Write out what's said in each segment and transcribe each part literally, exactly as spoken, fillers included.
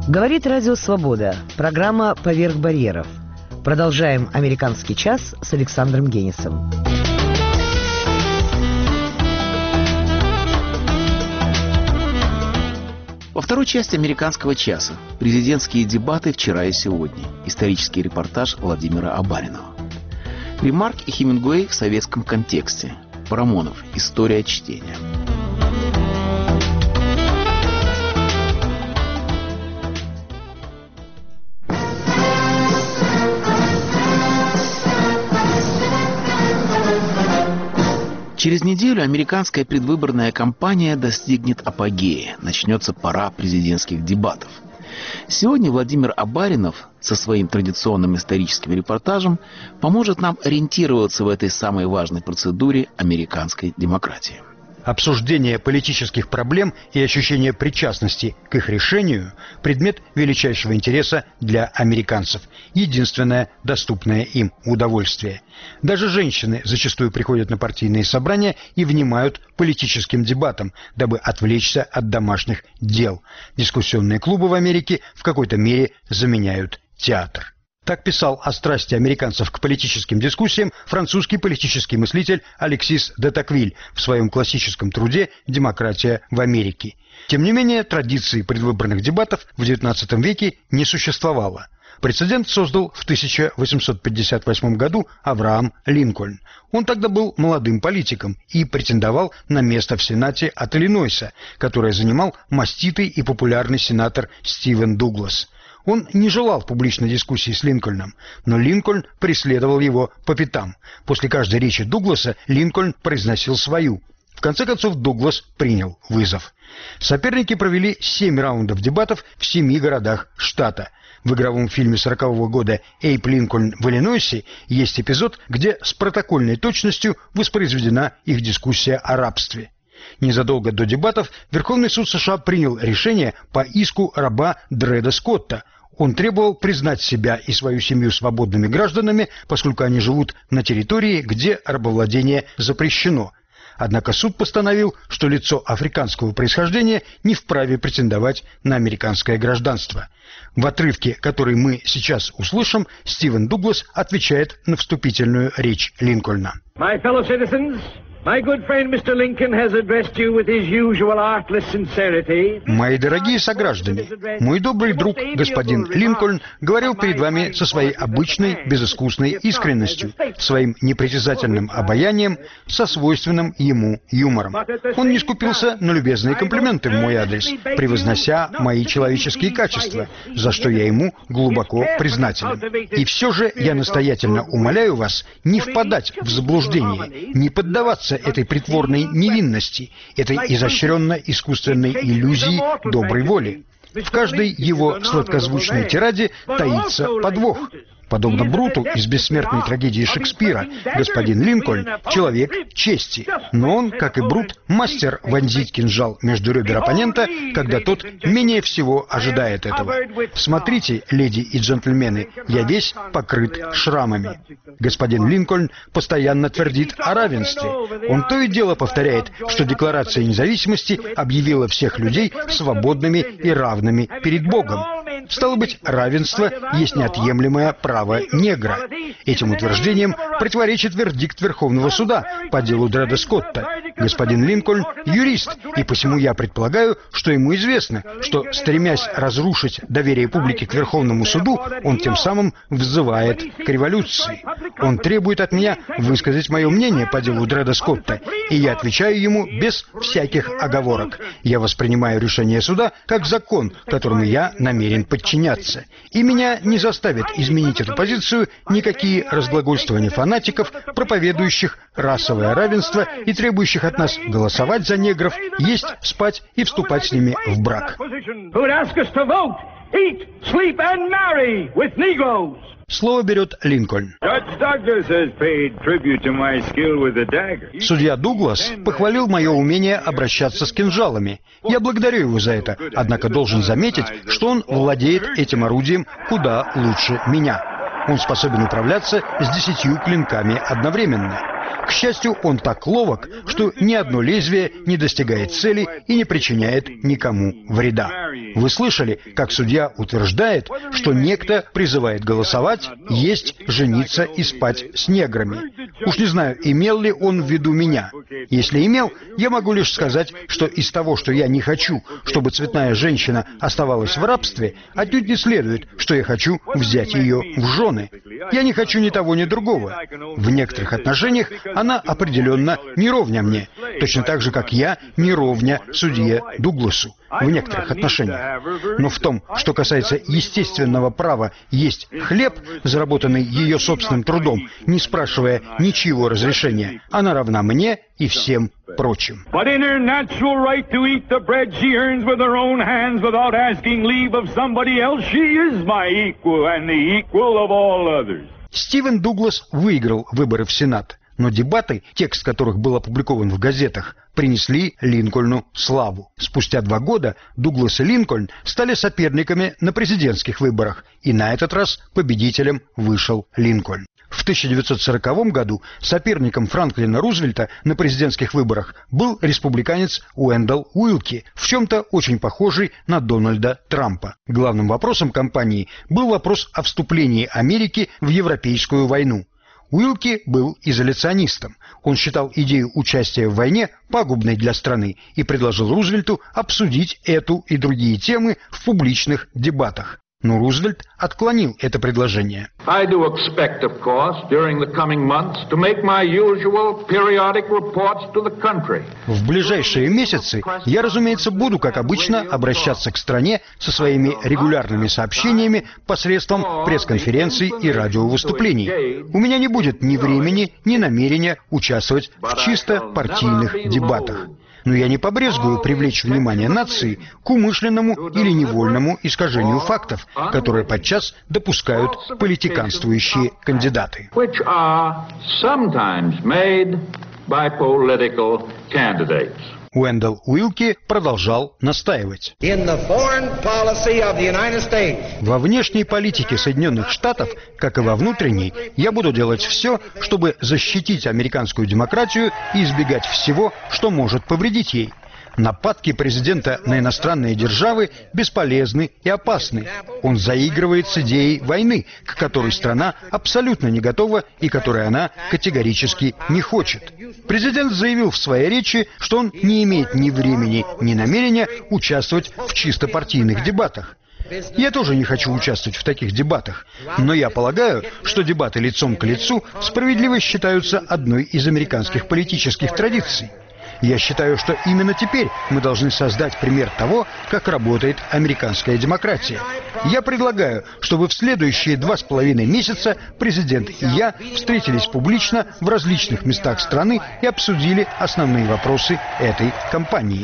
Говорит Радио Свобода. Программа «Поверх барьеров». Продолжаем «Американский час» с Александром Генисом. Во второй части «Американского часа» президентские дебаты вчера и сегодня. Исторический репортаж Владимира Абаринова. Ремарк и Хемингуэй в советском контексте. Парамонов. История чтения. Через неделю американская предвыборная кампания достигнет апогея. Начнется пора президентских дебатов. Сегодня Владимир Абаринов со своим традиционным историческим репортажем поможет нам ориентироваться в этой самой важной процедуре американской демократии. Обсуждение политических проблем и ощущение причастности к их решению – предмет величайшего интереса для американцев, единственное доступное им удовольствие. Даже женщины зачастую приходят на партийные собрания и внимают политическим дебатам, дабы отвлечься от домашних дел. Дискуссионные клубы в Америке в какой-то мере заменяют театр. Так писал о страсти американцев к политическим дискуссиям французский политический мыслитель Алексис де Токвиль в своем классическом труде «Демократия в Америке». Тем не менее, традиции предвыборных дебатов в девятнадцатом веке не существовало. Прецедент создал в тысяча восемьсот пятьдесят восьмом году Авраам Линкольн. Он тогда был молодым политиком и претендовал на место в Сенате от Иллинойса, которое занимал маститый и популярный сенатор Стивен Дуглас. Он не желал публичной дискуссии с Линкольном, но Линкольн преследовал его по пятам. После каждой речи Дугласа Линкольн произносил свою. В конце концов Дуглас принял вызов. Соперники провели семь раундов дебатов в семи городах штата. В игровом фильме сорокового года «Эйб Линкольн в Иллинойсе» есть эпизод, где с протокольной точностью воспроизведена их дискуссия о рабстве. Незадолго до дебатов Верховный суд США принял решение по иску раба Дреда Скотта. Он требовал признать себя и свою семью свободными гражданами, поскольку они живут на территории, где рабовладение запрещено. Однако суд постановил, что лицо африканского происхождения не вправе претендовать на американское гражданство. В отрывке, который мы сейчас услышим, Стивен Дуглас отвечает на вступительную речь Линкольна. My fellow citizens, my good friend Mister Lincoln has addressed you with his usual artless sincerity. Мои дорогие сограждане, мой добрый друг господин Линкольн говорил перед вами со своей обычной безыскусной искренностью, своим непритязательным обаянием, со свойственным ему юмором. Он не скупился на любезные комплименты в мой адрес, превознося мои человеческие качества, за что я ему глубоко признателен. И все же я настоятельно умоляю вас не впадать в заблуждение, не поддаваться этой притворной невинности, этой изощренно-искусственной иллюзии доброй воли. В каждой его сладкозвучной тираде таится подвох. Подобно Бруту из бессмертной трагедии Шекспира, господин Линкольн – человек чести. Но он, как и Брут, мастер вонзить кинжал между ребер оппонента, когда тот менее всего ожидает этого. Смотрите, леди и джентльмены, я весь покрыт шрамами. Господин Линкольн постоянно твердит о равенстве. Он то и дело повторяет, что Декларация независимости объявила всех людей свободными и равными перед Богом. Стало быть, равенство есть неотъемлемое право негра. Этим утверждением противоречит вердикт Верховного суда по делу Дреда Скотта. Господин Линкольн – юрист, и посему я предполагаю, что ему известно, что, стремясь разрушить доверие публики к Верховному суду, он тем самым взывает к революции. Он требует от меня высказать мое мнение по делу Дреда Скотта, и я отвечаю ему без всяких оговорок. Я воспринимаю решение суда как закон, которому я намерен подчиняться. И меня не заставит изменить эту позицию никакие разглагольствования фанатиков, проповедующих расовое равенство и требующих от нас голосовать за негров, есть, спать и вступать с ними в брак. Слово берет Линкольн. Судья Дуглас похвалил мое умение обращаться с кинжалами. Я благодарю его за это, однако должен заметить, что он владеет этим орудием куда лучше меня. Он способен управляться с десятью клинками одновременно. К счастью, он так ловок, что ни одно лезвие не достигает цели и не причиняет никому вреда. Вы слышали, как судья утверждает, что некто призывает голосовать, есть, жениться и спать с неграми. Уж не знаю, имел ли он в виду меня. Если имел, я могу лишь сказать, что из того, что я не хочу, чтобы цветная женщина оставалась в рабстве, отнюдь не следует, что я хочу взять ее в жены. Я не хочу ни того, ни другого. В некоторых отношениях она определенно не ровня мне, точно так же, как я не ровня судье Дугласу в некоторых отношениях. Но в том, что касается естественного права есть хлеб, заработанный ее собственным трудом, не спрашивая ничьего разрешения, она равна мне и всем прочим. Стивен Дуглас выиграл выборы в Сенат, но дебаты, текст которых был опубликован в газетах, принесли Линкольну славу. Спустя два года Дуглас и Линкольн стали соперниками на президентских выборах, и на этот раз победителем вышел Линкольн. В тысяча девятьсот сороковом году соперником Франклина Рузвельта на президентских выборах был республиканец Уэндell Уилки, в чем-то очень похожий на Дональда Трампа. Главным вопросом кампании был вопрос о вступлении Америки в Европейскую войну. Уилки был изоляционистом. Он считал идею участия в войне пагубной для страны и предложил Рузвельту обсудить эту и другие темы в публичных дебатах. Но Рузвельт отклонил это предложение. В ближайшие месяцы я, разумеется, буду, как обычно, обращаться к стране со своими регулярными сообщениями посредством пресс-конференций и радиовыступлений. У меня не будет ни времени, ни намерения участвовать в чисто партийных дебатах. Но я не побрезгую привлечь внимание нации к умышленному или невольному искажению фактов, которые подчас допускают политиканствующие кандидаты. Уэндell Уилки продолжал настаивать. Во внешней политике Соединенных Штатов, как и во внутренней, я буду делать все, чтобы защитить американскую демократию и избегать всего, что может повредить ей. Нападки президента на иностранные державы бесполезны и опасны. Он заигрывает с идеей войны, к которой страна абсолютно не готова и которой она категорически не хочет. Президент заявил в своей речи, что он не имеет ни времени, ни намерения участвовать в чисто партийных дебатах. Я тоже не хочу участвовать в таких дебатах, но я полагаю, что дебаты лицом к лицу справедливо считаются одной из американских политических традиций. Я считаю, что именно теперь мы должны создать пример того, как работает американская демократия. Я предлагаю, чтобы в следующие два с половиной месяца президент и я встретились публично в различных местах страны и обсудили основные вопросы этой кампании.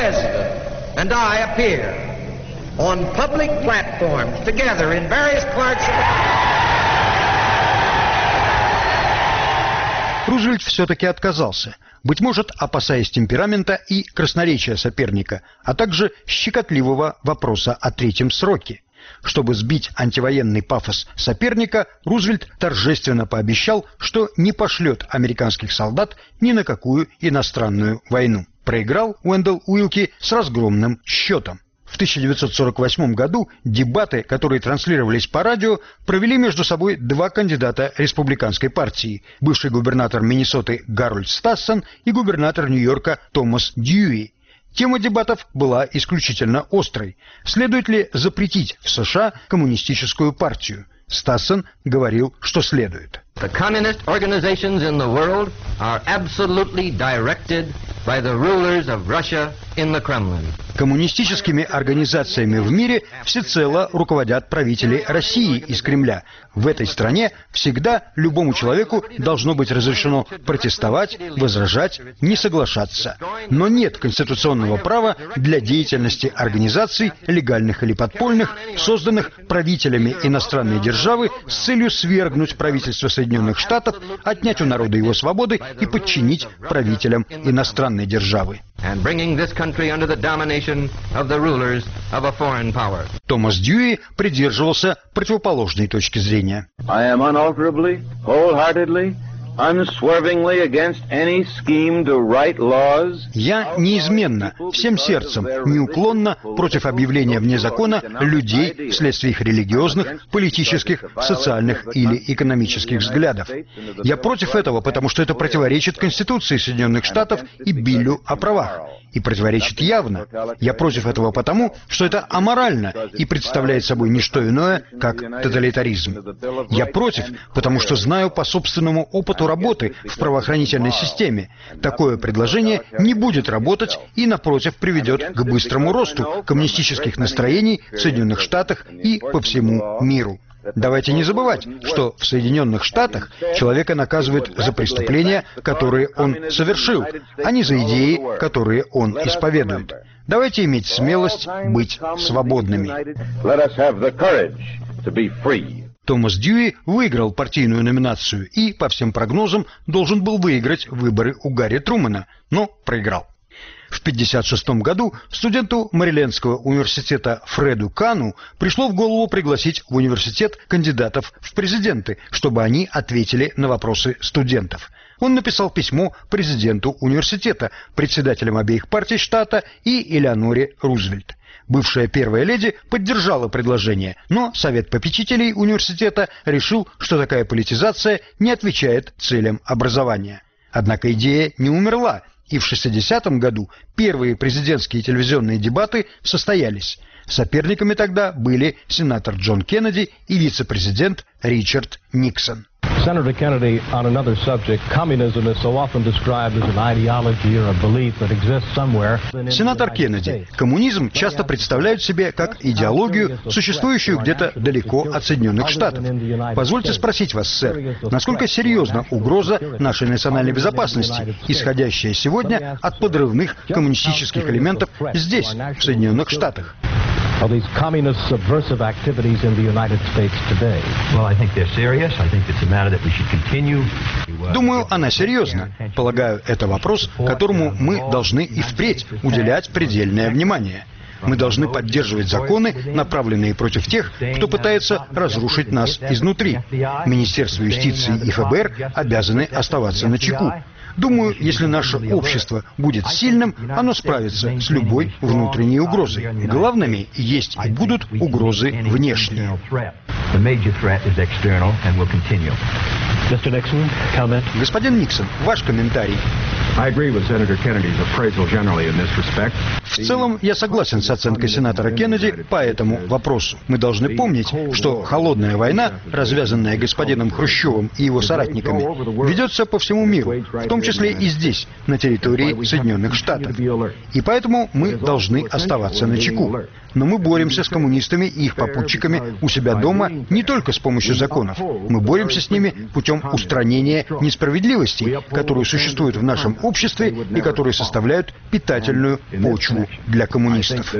Рузвельт все-таки отказался, быть может, опасаясь темперамента и красноречия соперника, а также щекотливого вопроса о третьем сроке. Чтобы сбить антивоенный пафос соперника, Рузвельт торжественно пообещал, что не пошлет американских солдат ни на какую иностранную войну. Проиграл Уэндell Уилки с разгромным счетом. В тысяча девятьсот сорок восьмом году дебаты, которые транслировались по радио, провели между собой два кандидата республиканской партии: бывший губернатор Миннесоты Гарольд Стассон и губернатор Нью-Йорка Томас Дьюи. Тема дебатов была исключительно острой. Следует ли запретить в США коммунистическую партию? Стассон говорил, что следует. The communist organizations in the world are absolutely directed by the rulers of Russia in the Kremlin. Коммунистическими организациями в мире всецело руководят правители России из Кремля. В этой стране всегда любому человеку должно быть разрешено протестовать, возражать, не соглашаться. Но нет конституционного права для деятельности организаций, легальных или подпольных, созданных правителями иностранной державы с целью свергнуть правительство Соединенных Штатов, отнять у народа его свободы и подчинить правителям иностранной державы. Томас Дьюи придерживался противоположной точки зрения. Я неизменно, всем сердцем, неуклонно против объявления вне закона людей вследствие их религиозных, политических, социальных или экономических взглядов. Я против этого, потому что это противоречит Конституции Соединенных Штатов и Биллю о правах. И противоречит явно. Я против этого потому, что это аморально и представляет собой не что иное, как тоталитаризм. Я против, потому что знаю по собственному опыту работы в правоохранительной системе. Такое предложение не будет работать и, напротив, приведет к быстрому росту коммунистических настроений в Соединенных Штатах и по всему миру. Давайте не забывать, что в Соединенных Штатах человека наказывают за преступления, которые он совершил, а не за идеи, которые он исповедует. Давайте иметь смелость быть свободными. Томас Дьюи выиграл партийную номинацию и, по всем прогнозам, должен был выиграть выборы у Гарри Трумэна, но проиграл. В тысяча девятьсот пятьдесят шестом году студенту Мэрилендского университета Фреду Кану пришло в голову пригласить в университет кандидатов в президенты, чтобы они ответили на вопросы студентов. Он написал письмо президенту университета, председателям обеих партий штата и Элеоноре Рузвельт. Бывшая первая леди поддержала предложение, но Совет попечителей университета решил, что такая политизация не отвечает целям образования. Однако идея не умерла, и в шестидесятом году первые президентские телевизионные дебаты состоялись. Соперниками тогда были сенатор Джон Кеннеди и вице-президент Ричард Никсон. Senator Kennedy, on another subject, communism is so often described as an ideology or a belief that exists somewhere. Сенатор Кеннеди, коммунизм часто представляют себе как идеологию, существующую где-то далеко от Соединенных Штатов. Позвольте спросить вас, сэр, насколько серьезна угроза нашей национальной безопасности, исходящая сегодня от подрывных коммунистических элементов здесь, в Соединенных Штатах? Of these communist subversive activities in the United States today? Well, I think they're serious. I think it's a matter that we should continue. Думаю, она серьезна. Полагаю, это вопрос, которому мы должны и впредь уделять предельное внимание. Мы должны поддерживать законы, направленные против тех, кто пытается разрушить нас изнутри. Министерство юстиции и ФБР обязаны оставаться начеку. Думаю, если наше общество будет сильным, оно справится с любой внутренней угрозой. Главными есть и будут угрозы внешние. Господин Никсон, ваш комментарий. В целом, я согласен с оценкой сенатора Кеннеди по этому вопросу. Мы должны помнить, что холодная война, развязанная господином Хрущевым и его соратниками, ведется по всему миру, в том числе и здесь, на территории Соединенных Штатов. И поэтому мы должны оставаться начеку. Но мы боремся с коммунистами и их попутчиками у себя дома не только с помощью законов. Мы боремся с ними путем устранения несправедливостей, которые существуют в нашем обществе и которые составляют питательную почву для коммунистов.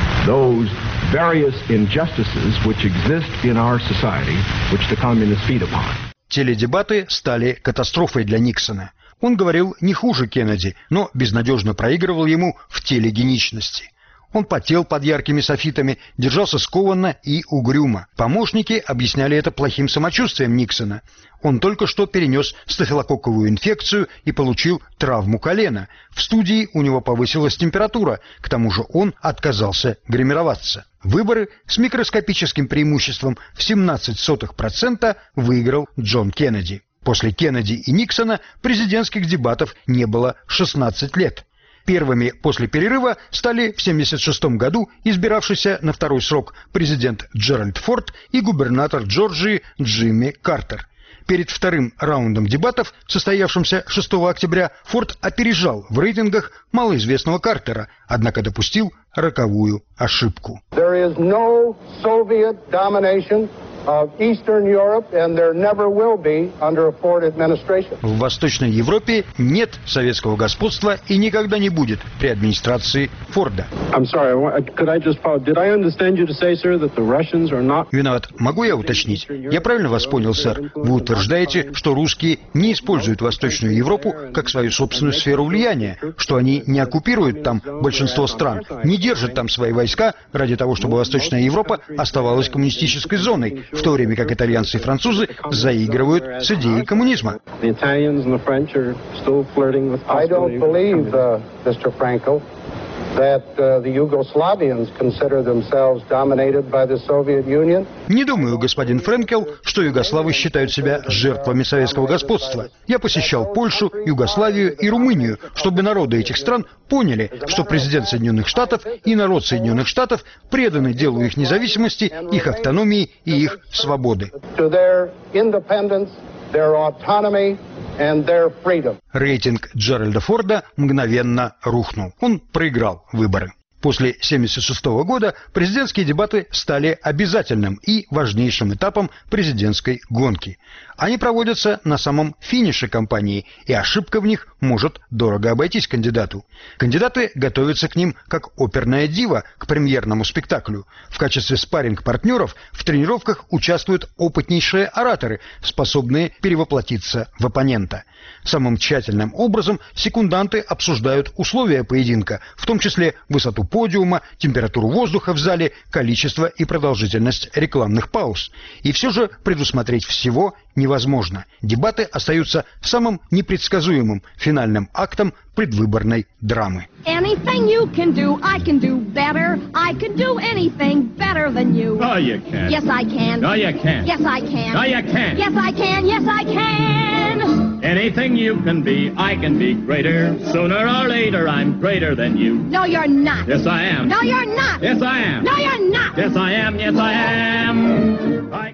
Теледебаты стали катастрофой для Никсона. Он говорил не хуже Кеннеди, но безнадежно проигрывал ему в телегеничности. Он потел под яркими софитами, держался скованно и угрюмо. Помощники объясняли это плохим самочувствием Никсона. Он только что перенес стафилококковую инфекцию и получил травму колена. В студии у него повысилась температура, к тому же он отказался гримироваться. Выборы с микроскопическим преимуществом в семнадцать сотых процента выиграл Джон Кеннеди. После Кеннеди и Никсона президентских дебатов не было шестнадцать лет. Первыми после перерыва стали в семьдесят шестом году избиравшийся на второй срок президент Джеральд Форд и губернатор Джорджии Джимми Картер. Перед вторым раундом дебатов, состоявшимся шестого октября, Форд опережал в рейтингах малоизвестного Картера, однако допустил роковую ошибку. В Восточной Европе нет советского господства и никогда не будет при администрации Форда. Виноват. Могу я уточнить? Я правильно вас понял, сэр? Вы утверждаете, что русские не используют Восточную Европу как свою собственную сферу влияния, что они не оккупируют там большинство стран, не держат там свои войска ради того, чтобы Восточная Европа оставалась коммунистической зоной, в то время как итальянцы и французы заигрывают с идеей коммунизма. That uh, the Yugoslavians consider themselves dominated by the Soviet Union. Не думаю, господин Френкел, что югославы считают себя жертвами советского господства. Я посещал Польшу, Югославию и Румынию, чтобы народы этих стран поняли, что президент Соединенных Штатов и народ Соединенных Штатов преданы делу их независимости, их автономии и их свободы. To their independence, their autonomy, and their freedom. Рейтинг Джеральда Форда мгновенно рухнул. Он проиграл выборы. После тысяча девятьсот семьдесят шестого года президентские дебаты стали обязательным и важнейшим этапом президентской гонки. Они проводятся на самом финише кампании, и ошибка в них может дорого обойтись кандидату. Кандидаты готовятся к ним как оперная дива к премьерному спектаклю. В качестве спарринг-партнеров в тренировках участвуют опытнейшие ораторы, способные перевоплотиться в оппонента. Самым тщательным образом секунданты обсуждают условия поединка, в том числе высоту подиума, температуру воздуха в зале, количество и продолжительность рекламных пауз. И все же предусмотреть всего невозможно. Дебаты остаются самым непредсказуемым финальным актом предвыборной драмы. Anything you can do, I can do better. I can do anything better than you. No, you can't. Yes, I can. No, you can't. Yes, I can. No, you can't. Yes, I can. Yes, I can. Anything you can be, I can be greater. Sooner or later, I'm greater than you. No, you're not. Yes, I am. No, you're not. Yes, I am. No, you're not. Yes, I am. Yes, I am. I